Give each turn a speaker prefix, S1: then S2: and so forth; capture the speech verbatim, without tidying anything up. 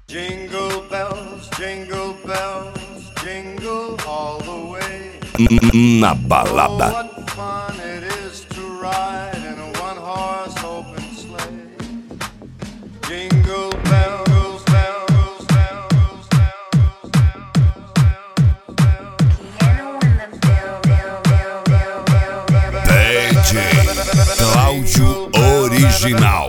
S1: Jingle bells, jingle bells, jingle all the way.
S2: Na balada.
S1: Oh, what fun it is to ride in a one-horse open sleigh. Jingle bells, bells, bells, bells, bells,
S3: Piano in the bell, bell, bell, bell, bell, bell.
S2: D J Cláudio Original.